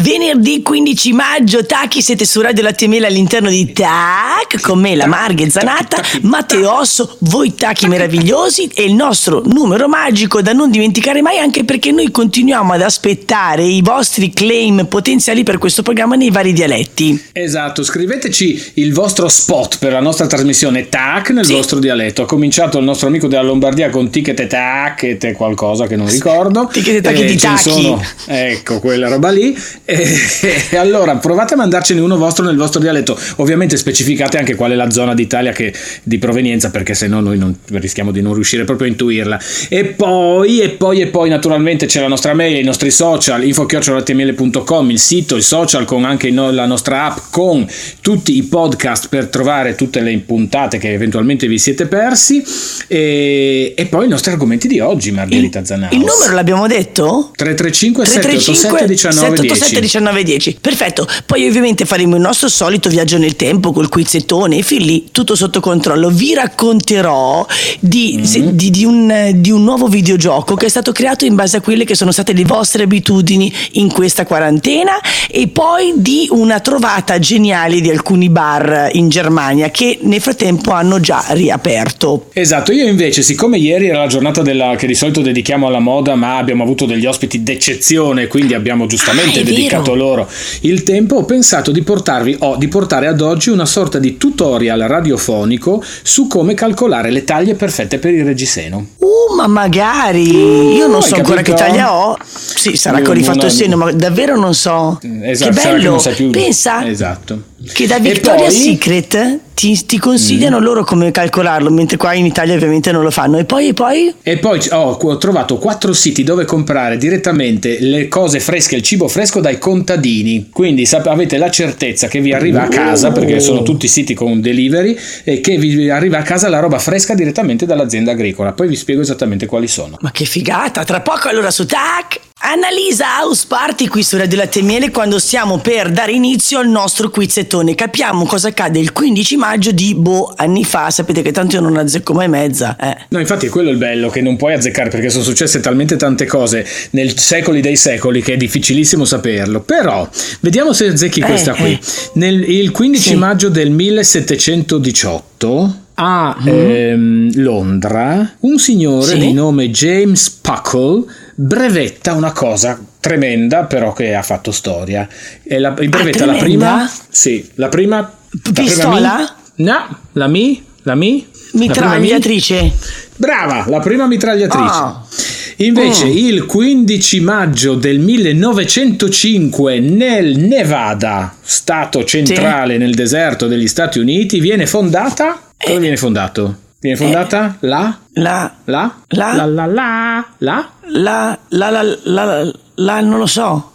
Venerdì 15 maggio, Tacchi, siete su Radio Latte e Miele all'interno di Tac, con me la Marghe Zanatta, Matteo Osso, voi Tacchi meravigliosi, e il nostro numero magico da non dimenticare mai, anche perché noi continuiamo ad aspettare i vostri claim potenziali per questo programma nei vari dialetti. Esatto, scriveteci il vostro spot per la nostra trasmissione Tac nel vostro dialetto. Ha cominciato il nostro amico della Lombardia con ticket e tac e qualcosa che non ricordo. Ticket e tac di Tacchi. Ecco, quella roba lì. E allora provate a mandarcene uno vostro nel vostro dialetto. Ovviamente specificate anche qual è la zona d'Italia di provenienza, perché sennò noi rischiamo di non riuscire proprio a intuirla. E poi naturalmente c'è la nostra mail, i nostri social, info@latemiele.com, il sito, il social con anche la nostra app con tutti i podcast per trovare tutte le puntate che eventualmente vi siete persi, e poi i nostri argomenti di oggi, Margherita Zanaus. Il numero l'abbiamo detto? 335 787 1910. Perfetto. Poi ovviamente faremo il nostro solito viaggio nel tempo col quizzettone e fin lì tutto sotto controllo. Vi racconterò di un nuovo videogioco che è stato creato in base a quelle che sono state le vostre abitudini in questa quarantena, e poi di una trovata geniale di alcuni bar in Germania che nel frattempo hanno già riaperto. Esatto, io invece, siccome ieri era la giornata che di solito dedichiamo alla moda, ma abbiamo avuto degli ospiti d'eccezione, quindi abbiamo giustamente dedicato loro il tempo, ho pensato di portare ad oggi una sorta di tutorial radiofonico su come calcolare le taglie perfette per il reggiseno. Ma magari io non so ancora che taglia ho. Sì, sarà che ho rifatto il seno, ma davvero non so. Esatto, che bello, che non sai più. Pensa, esatto, che da Victoria's Secret ti consigliano loro come calcolarlo, mentre qua in Italia ovviamente non lo fanno. E poi ho trovato 4 siti dove comprare direttamente le cose fresche, il cibo fresco dai contadini, quindi avete la certezza che vi arriva a casa, perché sono tutti siti con delivery, e che vi arriva a casa la roba fresca direttamente dall'azienda agricola. Poi vi spiego esattamente quali sono. Ma che figata! Tra poco allora su Tac Annalisa House Party qui su Radio Latte e Miele, quando stiamo per dare inizio al nostro quizzettone. Capiamo cosa accade il 15 maggio di anni fa. Sapete che tanto io non azzecco mai mezza. No, infatti è quello il bello, che non puoi azzeccare, perché sono successe talmente tante cose nel secoli dei secoli che è difficilissimo saperlo. Però vediamo se azzecchi questa qui. Il 15 maggio del 1718 a Londra un signore di nome James Puckle brevetta una cosa tremenda, però che ha fatto storia. Brevetta la prima pistola? La mitragliatrice. Brava, la prima mitragliatrice. Invece il 15 maggio del 1905 nel Nevada, stato centrale nel deserto degli Stati Uniti, viene fondata. Dove viene fondato? Viene fondata non lo so.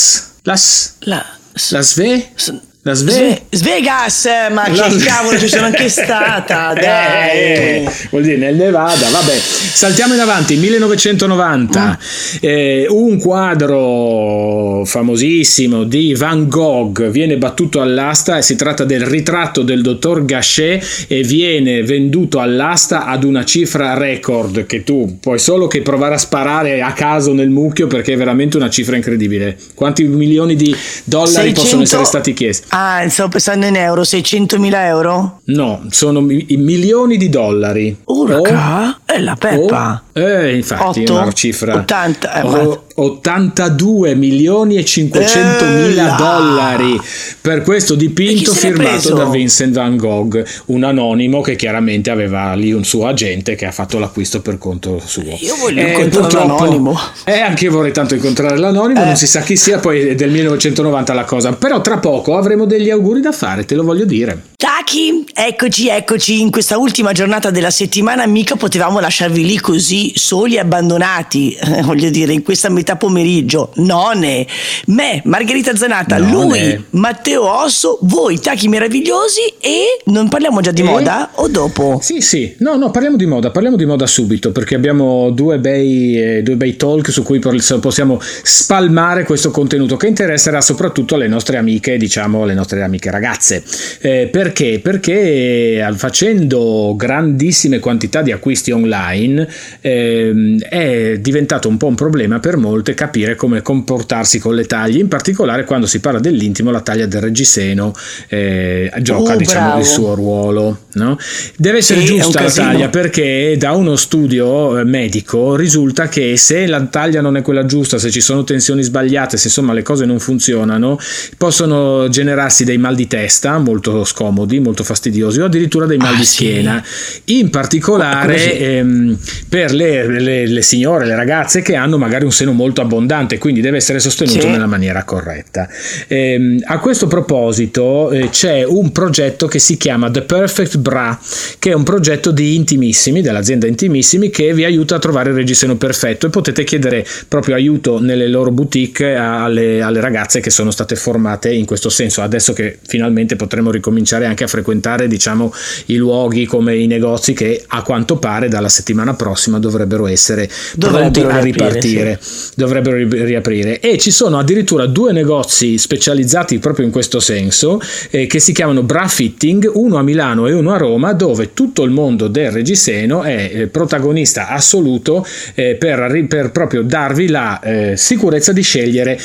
Vegas, ma che cavolo, ci sono anche stata, dai. Vuol dire nel Nevada. Vabbè, saltiamo in avanti. 1990 un quadro famosissimo di Van Gogh viene battuto all'asta, e si tratta del ritratto del dottor Gachet, e viene venduto all'asta ad una cifra record che tu puoi solo che provare a sparare a caso nel mucchio, perché è veramente una cifra incredibile. Quanti milioni di dollari possono essere stati chiesti? Stavo pensando in euro. 600.000 euro? No, sono milioni di dollari. Urca, è la peppa. Infatti 8, è una cifra 80 82 milioni e 500 mila dollari per questo dipinto firmato da Vincent Van Gogh, un anonimo che chiaramente aveva lì un suo agente che ha fatto l'acquisto per conto suo. Io voglio incontrare l'anonimo. Anche io vorrei tanto incontrare l'anonimo, non si sa chi sia, poi è del 1990 la cosa, però tra poco avremo degli auguri da fare, te lo voglio dire. Tacchi, eccoci in questa ultima giornata della settimana. Mica potevamo lasciarvi lì così soli e abbandonati, voglio dire, in questa metà pomeriggio. Me, Margherita Zanatta, lui, Matteo Osso, voi Tacchi meravigliosi. E non parliamo già di moda o dopo? Sì, no, parliamo di moda subito, perché abbiamo due bei talk su cui possiamo spalmare questo contenuto che interesserà soprattutto le nostre amiche, diciamo le nostre amiche ragazze. Perché facendo grandissime quantità di acquisti online online, è diventato un po' un problema per molte capire come comportarsi con le taglie, in particolare quando si parla dell'intimo. La taglia del reggiseno gioca diciamo il suo ruolo, no? Deve essere giusta la taglia, perché da uno studio medico risulta che se la taglia non è quella giusta, se ci sono tensioni sbagliate, se insomma le cose non funzionano, possono generarsi dei mal di testa molto scomodi, molto fastidiosi, o addirittura dei mal di schiena, in particolare per le signore, le ragazze che hanno magari un seno molto abbondante, quindi deve essere sostenuto nella maniera corretta. A questo proposito c'è un progetto che si chiama The Perfect Bra, che è un progetto di Intimissimi, dell'azienda Intimissimi, che vi aiuta a trovare il reggiseno perfetto, e potete chiedere proprio aiuto nelle loro boutique alle ragazze che sono state formate in questo senso, adesso che finalmente potremo ricominciare anche a frequentare diciamo i luoghi come i negozi, che a quanto pare dalla settimana prossima dovrebbero essere pronti a ripartire, dovrebbero riaprire, e ci sono addirittura 2 negozi specializzati proprio in questo senso, che si chiamano Bra Fitting, uno a Milano e uno a Roma, dove tutto il mondo del reggiseno è protagonista assoluto per proprio darvi la sicurezza di scegliere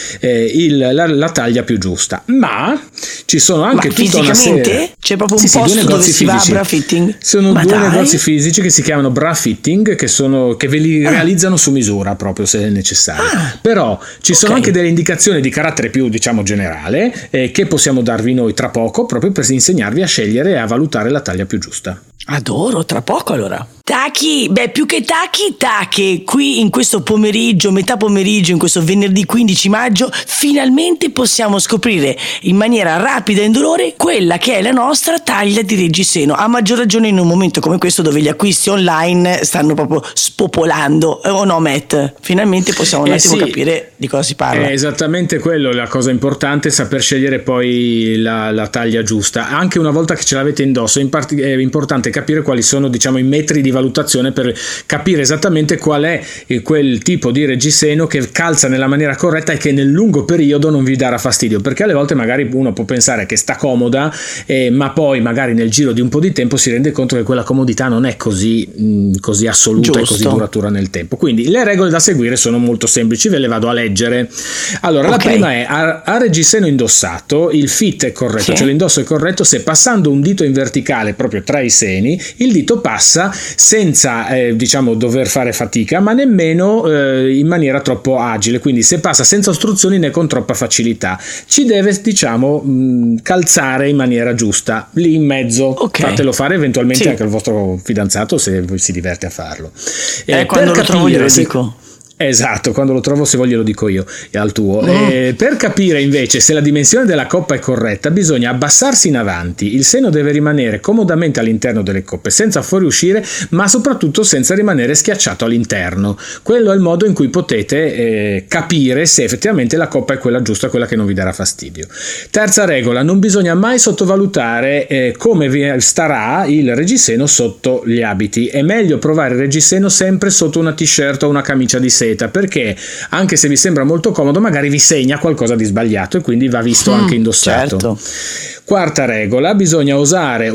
la taglia più giusta. Ma ci sono anche tutta una serie, c'è proprio un posto dove si va a Bra Fitting? Sono 2 negozi fisici che si chiamano Bra Fitting, che ve li realizzano su misura proprio se è necessario. Però ci sono anche delle indicazioni di carattere più diciamo generale, che possiamo darvi noi tra poco, proprio per insegnarvi a scegliere e a valutare la taglia più giusta. Adoro, tra poco allora. Tachi, più che tacche, qui in questo pomeriggio, metà pomeriggio, in questo venerdì 15 maggio, finalmente possiamo scoprire in maniera rapida e indolore quella che è la nostra taglia di reggiseno, a maggior ragione in un momento come questo dove gli acquisti online stanno proprio spopolando, o no Matt? Finalmente possiamo un attimo capire di cosa si parla. È esattamente quello, la cosa importante è saper scegliere poi la taglia giusta, anche una volta che ce l'avete indosso. È importante capire quali sono diciamo i metri di valutazione per capire esattamente qual è quel tipo di reggiseno che calza nella maniera corretta e che nel lungo periodo non vi darà fastidio, perché alle volte magari uno può pensare che sta comoda, ma poi magari nel giro di un po' di tempo si rende conto che quella comodità non è così assoluta e così duratura nel tempo. Quindi le regole da seguire sono molto semplici, ve le vado a leggere. Allora, la prima è a reggiseno indossato il fit è corretto, cioè l'indosso è corretto se passando un dito in verticale proprio tra i seni il dito passa senza diciamo dover fare fatica, ma nemmeno in maniera troppo agile, quindi se passa senza ostruzioni né con troppa facilità. Ci deve diciamo calzare in maniera giusta, lì in mezzo. Fatelo fare eventualmente anche al vostro fidanzato se si diverte a farlo. Quando lo trovo glielo dico. Esatto, quando lo trovo, se voglio lo dico io e al tuo. Per capire invece se la dimensione della coppa è corretta bisogna abbassarsi in avanti, il seno deve rimanere comodamente all'interno delle coppe senza fuoriuscire, ma soprattutto senza rimanere schiacciato all'interno. Quello è il modo in cui potete capire se effettivamente la coppa è quella giusta, quella che non vi darà fastidio. Terza regola, non bisogna mai sottovalutare come vi starà il reggiseno sotto gli abiti. È meglio provare il reggiseno sempre sotto una t-shirt o una camicia di seta, perché anche se vi sembra molto comodo magari vi segna qualcosa di sbagliato e quindi va visto anche indossato. Quarta regola, bisogna osare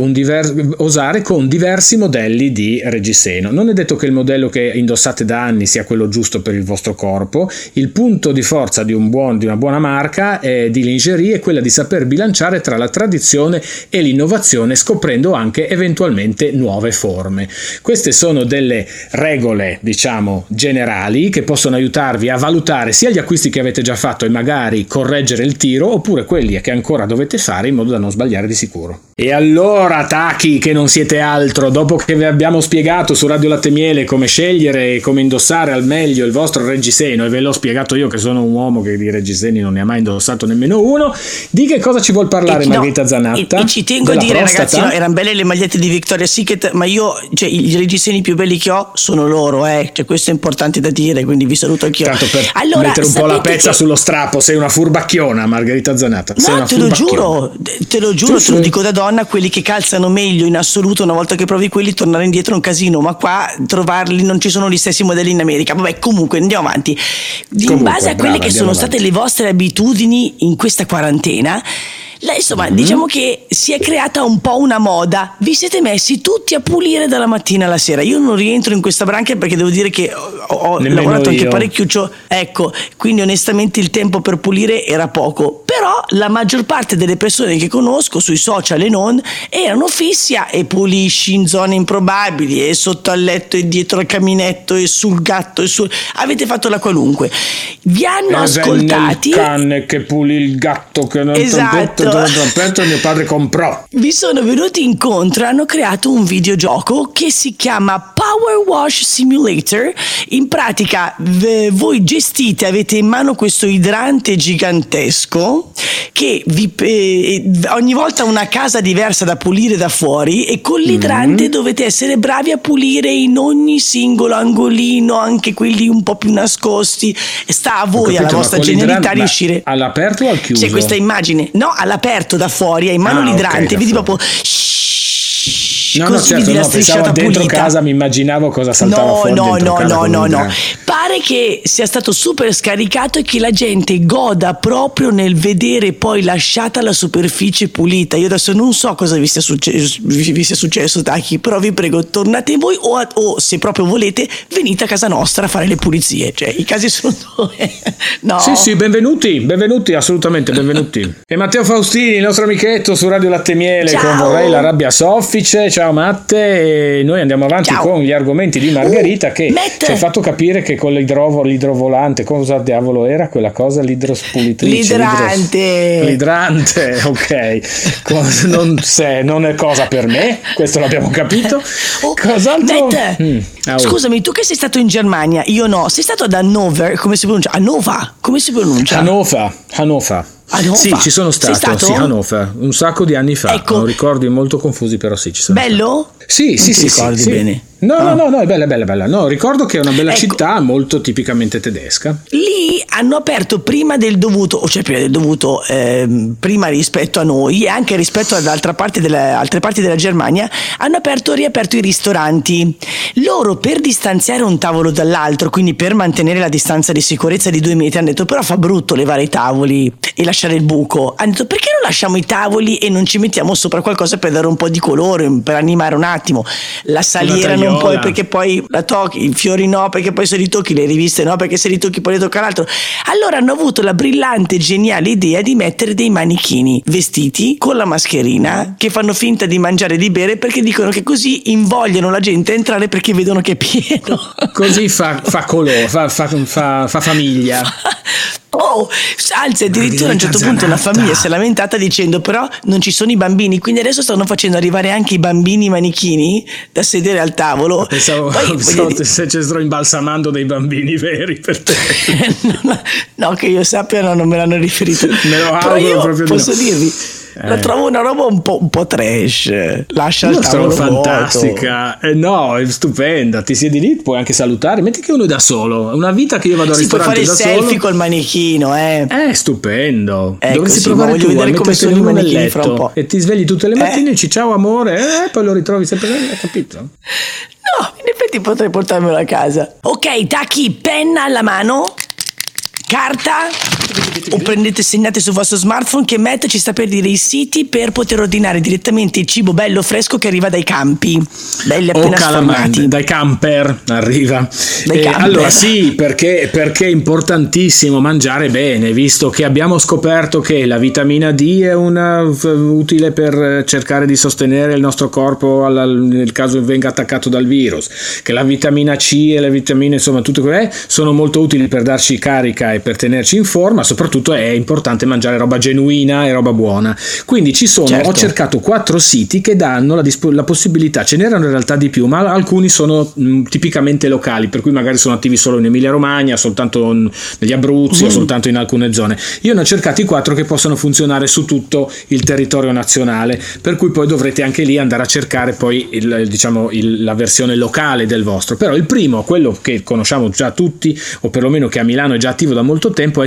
con diversi modelli di reggiseno. Non è detto che il modello che indossate da anni sia quello giusto per il vostro corpo. Il punto di forza di una buona marca di lingerie è quella di saper bilanciare tra la tradizione e l'innovazione, scoprendo anche eventualmente nuove forme. Queste sono delle regole, diciamo, generali che possono aiutarvi a valutare sia gli acquisti che avete già fatto e magari correggere il tiro, oppure quelli che ancora dovete fare in modo da non sbagliare di sicuro. E allora, Tachi, che non siete altro, dopo che vi abbiamo spiegato su Radio Latte Miele come scegliere e come indossare al meglio il vostro reggiseno, e ve l'ho spiegato io che sono un uomo che di reggiseni non ne ha mai indossato nemmeno uno, di che cosa ci vuol parlare Margherita Zanatta? E ci tengo a dire, prostata? Ragazzi, erano belle le magliette di Victoria's Secret, ma io, cioè, i reggiseni più belli che ho sono loro, cioè, questo è importante da dire, quindi vi saluto anch'io. Tanto per mettere un po' la pezza sullo strappo, sei una furbacchiona, Margherita Zanatta. No, te lo giuro, te lo dico da donna, quelli che calzano meglio in assoluto, una volta che provi quelli tornare indietro è un casino, ma qua trovarli non ci sono gli stessi modelli in America. Vabbè, comunque andiamo avanti. In base a quelle che sono state le vostre abitudini in questa quarantena, Insomma, diciamo che si è creata un po' una moda. Vi siete messi tutti a pulire dalla mattina alla sera. Io non rientro in questa branca perché devo dire che ho lavorato anche parecchiuccio, ecco, quindi onestamente il tempo per pulire era poco. Però la maggior parte delle persone che conosco sui social e non erano fissi e pulisci in zone improbabili e sotto al letto e dietro al caminetto e sul gatto e avete fatto la qualunque. Vi hanno ascoltati. Il cane che pulì il gatto che non esatto. Mio padre comprò. Vi sono venuti incontro, hanno creato un videogioco che si chiama Power Wash Simulator. In pratica voi gestite, avete in mano questo idrante gigantesco che ogni volta una casa diversa da pulire da fuori, e con l'idrante dovete essere bravi a pulire in ogni singolo angolino, anche quelli un po' più nascosti. Sta a voi, alla vostra genialità, riuscire. All'aperto o al chiuso? C'è questa immagine, no, all'aperto da fuori, hai in mano l'idrante, vedi proprio. No, certo, pensavo dentro casa, mi immaginavo cosa saltava fuori dentro casa. No. Pare che sia stato super scaricato e che la gente goda proprio nel vedere poi lasciata la superficie pulita. Io adesso non so cosa vi sia successo, Taki, però vi prego, tornate voi o se proprio volete venite a casa nostra a fare le pulizie. Cioè, i casi sono due. No. Sì, benvenuti, assolutamente benvenuti. E Matteo Faustini, il nostro amichetto su Radio Latte e Miele. Ciao. Con Vorrei la rabbia soffice. Ciao Matte, e noi andiamo avanti con gli argomenti di Margherita che ci ha fatto capire che con l'idrovolante, cosa diavolo era quella cosa, l'idrospulitrice? L'idrante, ok. Non è cosa per me, questo l'abbiamo capito. Cos'altro? Scusami, tu che sei stato in Germania, io no, sei stato ad Hannover, come si pronuncia? Hannover. Sì, ci sono stato. Sei stato? Sì, Hannover, un sacco di anni fa. Ecco. Ho ricordi molto confusi, però sì, ci sono bello? stato. Sì, ricordi bene? No, è bella. No, ricordo che è una bella città, molto tipicamente tedesca. Lì hanno aperto prima del dovuto, prima rispetto a noi e anche rispetto ad altre parti della Germania, hanno riaperto i ristoranti. Loro, per distanziare un tavolo dall'altro, quindi per mantenere la distanza di sicurezza di 2 metri, hanno detto però fa brutto levare i tavoli e lasciare il buco. Hanno detto perché non lasciamo i tavoli e non ci mettiamo sopra qualcosa per dare un po' di colore, per animare un attimo. La saliera non puoi, perché poi la tocchi, i fiori no, perché poi se li tocchi, le riviste no, perché se li tocchi poi le tocca l'altro. Allora hanno avuto la brillante, geniale idea di mettere dei manichini vestiti con la mascherina che fanno finta di mangiare e di bere, perché dicono che così invogliano la gente a entrare perché vedono che è pieno. Così fa colore, fa famiglia. Anzi, addirittura a un certo punto la famiglia si è lamentata dicendo però non ci sono i bambini, quindi adesso stanno facendo arrivare anche i bambini manichini da sedere al tavolo. Pensavo se ci sto imbalsamando dei bambini veri per te. No, che io sappia non me l'hanno riferito. Me lo auguro, io proprio posso dirvi. La trovo una roba un po' trash. Lascia il tavolo fantastica. No, è stupenda. Ti siedi lì, puoi anche salutare. Metti che uno è da solo. È una vita che io vado al ristorante da solo. Puoi fare il selfie col manichino, stupendo. Dovresti provare voglio vedere come sono i manichini fra un po'. E ti svegli tutte le mattine e dici ciao amore, poi lo ritrovi sempre lì, hai capito? No, in effetti potrei portarmelo a casa. Ok, Taki, penna alla mano, carta, o segnate sul vostro smartphone che Matt ci sta per dire i siti per poter ordinare direttamente il cibo bello fresco che arriva dai campi, belli appena sfornati. Dai camper arriva. Allora sì, perché è importantissimo mangiare bene, visto che abbiamo scoperto che la vitamina D è utile per cercare di sostenere il nostro corpo nel caso venga attaccato dal virus, che la vitamina C e le vitamine, insomma tutte quelle sono molto utili per darci carica e per tenerci in forma. Soprattutto è importante mangiare roba genuina e roba buona, quindi ho cercato 4 siti che danno la possibilità, ce n'erano in realtà di più, ma alcuni sono tipicamente locali, per cui magari sono attivi solo in Emilia Romagna, soltanto negli Abruzzi o soltanto in alcune zone. Io ne ho cercati 4 che possono funzionare su tutto il territorio nazionale, per cui poi dovrete anche lì andare a cercare poi la versione locale del vostro. Però il primo, quello che conosciamo già tutti, o perlomeno che a Milano è già attivo da molto tempo, è Cortina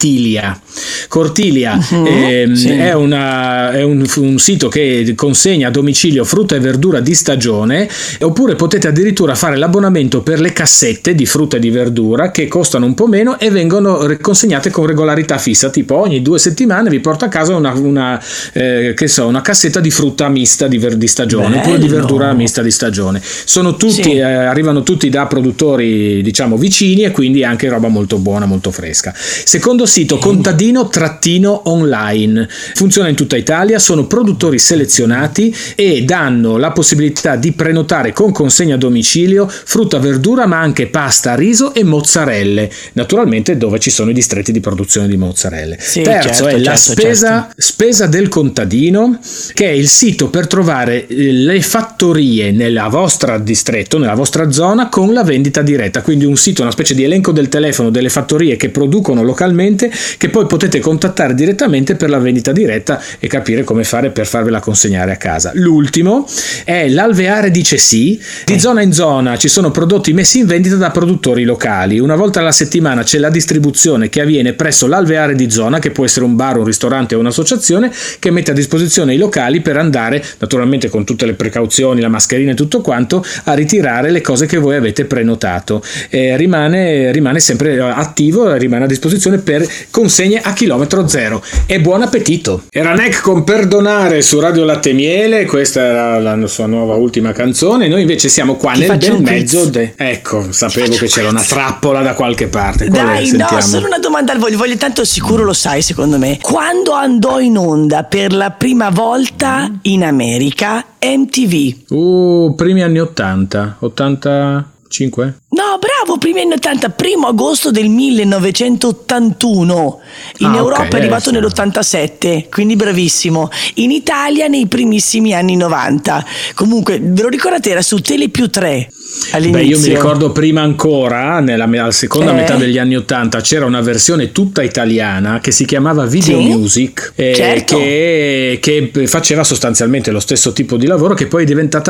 Cortilia. Cortilia sì. è un sito che consegna a domicilio frutta e verdura di stagione, oppure potete addirittura fare l'abbonamento per le cassette di frutta e di verdura che costano un po' meno e vengono consegnate con regolarità fissa, tipo ogni 2 settimane vi porto a casa una cassetta di frutta mista di stagione, oppure di verdura mista di stagione. Sono tutti arrivano tutti da produttori, diciamo, vicini, e quindi anche roba molto buona, molto fresca. Secondo sito, contadino-online, funziona in tutta Italia, sono produttori selezionati e danno la possibilità di prenotare con consegna a domicilio frutta, verdura, ma anche pasta, riso e mozzarelle, naturalmente dove ci sono i distretti di produzione di mozzarelle. Terzo è la spesa del contadino, che è il sito per trovare le fattorie nella vostra distretto, nella vostra zona, con la vendita diretta, quindi un sito, una specie di elenco del telefono delle fattorie che producono localmente, che poi potete contattare direttamente per la vendita diretta e capire come fare per farvela consegnare a casa. L'ultimo è l'Alveare dice sì. Di zona in zona ci sono prodotti messi in vendita da produttori locali. Una volta alla settimana c'è la distribuzione che avviene presso l'Alveare di zona, che può essere un bar, un ristorante o un'associazione, che mette a disposizione i locali per andare, naturalmente con tutte le precauzioni, la mascherina e tutto quanto, a ritirare le cose che voi avete prenotato. Rimane sempre attivo, rimane a disposizione per consegne a chilometro zero. E buon appetito. Era Neck con Perdonare su Radio Latte e Miele, questa era la sua nuova ultima canzone. Noi invece siamo qua nel bel mezzo. Ecco, sapevo che c'era una trappola da qualche parte. Dai, no, solo una domanda al voglio, tanto sicuro lo sai, secondo me. Quando andò in onda per la prima volta in America MTV? Primi anni 85? No, bravo, primi anni 80, 1 agosto del 1981. In Europa è arrivato nell'87, quindi bravissimo. In Italia nei primissimi anni 90. Comunque, ve lo ricordate, era su Tele Più 3. All'inizio. Io mi ricordo prima ancora, nella seconda metà degli anni 80, c'era una versione tutta italiana che si chiamava Video Music, certo. che faceva sostanzialmente lo stesso tipo di lavoro, che poi è diventata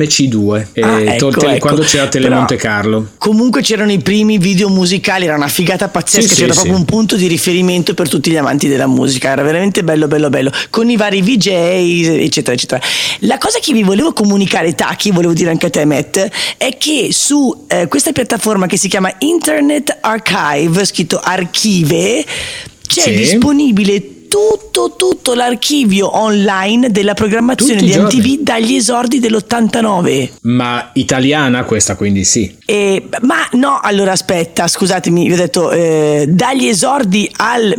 TMC2, quando c'era Telemonte Carlo. Comunque c'erano i primi video musicali, era una figata pazzesca, c'era proprio un punto di riferimento per tutti gli amanti della musica, era veramente bello, con i vari VJ, eccetera, eccetera. La cosa che vi volevo comunicare, Taki, volevo dire anche a te, Matt, è che su questa piattaforma che si chiama Internet Archive, scritto Archive, c'è disponibile tutto l'archivio online della programmazione di MTV dagli esordi dell'89. Ma italiana questa, quindi sì. Ma no, allora aspetta, scusatemi, vi ho detto dagli esordi al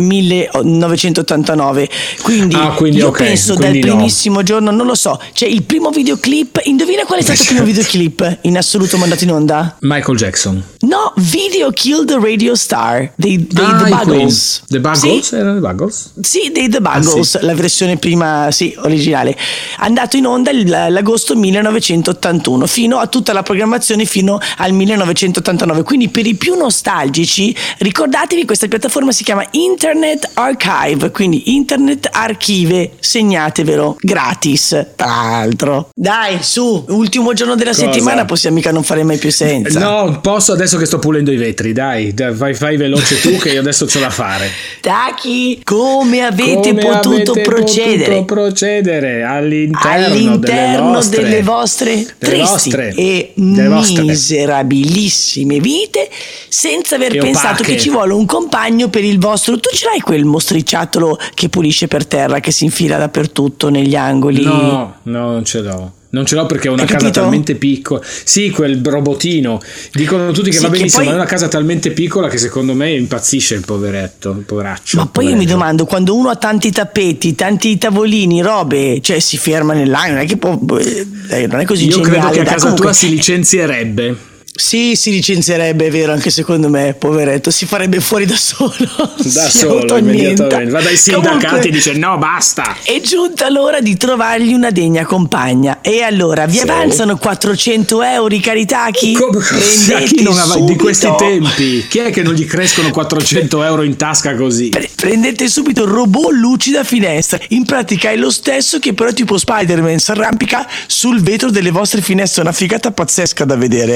1989. Quindi io penso dal primissimo giorno, non lo so, cioè il primo videoclip, indovina qual è stato il primo videoclip in assoluto mandato in onda? Michael Jackson. No, Video Kill the Radio Star dei The Buggles. The Buggles? Erano The Buggles? Sì, dei The Buggles, la versione prima, originale, andato in onda l'agosto 1981, fino a tutta la programmazione fino al 1989. Quindi per i più nostalgici, ricordatevi, questa piattaforma si chiama Internet Archive, quindi Internet Archive, segnatevelo, gratis, tra l'altro. Dai, su, ultimo giorno della settimana, possiamo mica non fare mai più senza. No, posso adesso che sto pulendo i vetri, dai, fai veloce tu che io adesso ce la fare. Taki, come avete potuto procedere all'interno delle vostre tristi e miserabilissime vite, senza aver pensato che ci vuole un compagno per il vostro. Tu ce l'hai quel mostriciattolo che pulisce per terra, che si infila dappertutto negli angoli? No, non ce l'ho. Non ce l'ho perché è una casa talmente piccola. Sì, quel robotino. Dicono tutti che va benissimo, ma è una casa talmente piccola che secondo me impazzisce il poveraccio. Ma poi io mi domando, quando uno ha tanti tappeti, tanti tavolini, robe, cioè si ferma nell'angolo, non è che può, non è così geniale. Io credo che a casa tua si licenzierebbe. Sì, si licenzierebbe, è vero, anche secondo me, poveretto, si farebbe fuori da solo. Immediatamente. Va dai sindacati e dice no, basta. È giunta l'ora di trovargli una degna compagna. E allora, vi avanzano 400 euro, cari Taki? Chi non ha di questi tempi? Chi è che non gli crescono 400 euro in tasca così? Prendete subito il robot lucida finestre. In pratica è lo stesso che però tipo Spider-Man, si arrampica sul vetro delle vostre finestre. È una figata pazzesca da vedere. Fatti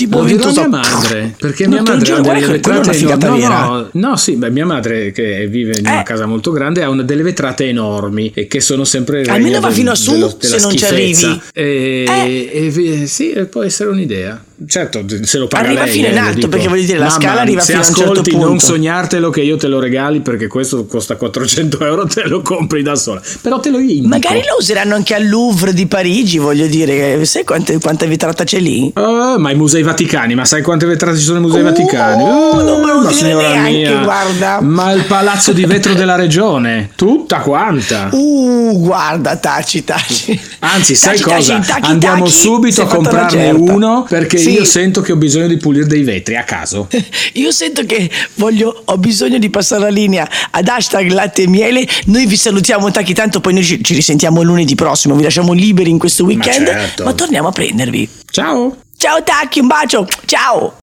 tipo Lo dirò a ventoso. mia madre, perché No, mia te lo madre giuro, ha guarda delle che quella è una vetrate figata enormi. vera. No, sì, beh, mia madre che vive in una casa molto grande ha delle vetrate enormi e che sono sempre il Almeno regno va fino a su, della se non ci schifezza. arrivi. Sì, può essere un'idea. Certo, se lo paga Arriva lei, fino in le alto, dico, perché voglio dire, la mamma, scala arriva se fino a un certo ascolti, non punto. sognartelo che io te lo regali, perché questo costa 400 euro, te lo compri da sola. Però te lo indico. Magari lo useranno anche al Louvre di Parigi, voglio dire. Sai quanta vetrata c'è lì? Ma i musei vaticani, ma sai quante vetrate ci sono nei musei vaticani? Non me lo Ma dire signora neanche, mia, guarda. ma il palazzo di vetro della regione, tutta quanta. Guarda, taci. Anzi, sai Taci, cosa? taci, Andiamo taci, subito si è a fatta una comprarne certa. uno, perché Sì. io sento che ho bisogno di pulire dei vetri a caso. Io sento che ho bisogno di passare la linea ad #latte-e-miele. Noi vi salutiamo tanto, poi noi ci risentiamo lunedì prossimo, vi lasciamo liberi in questo weekend, certo. ma torniamo a prendervi. Ciao! Ciao Tacchi, un bacio, ciao!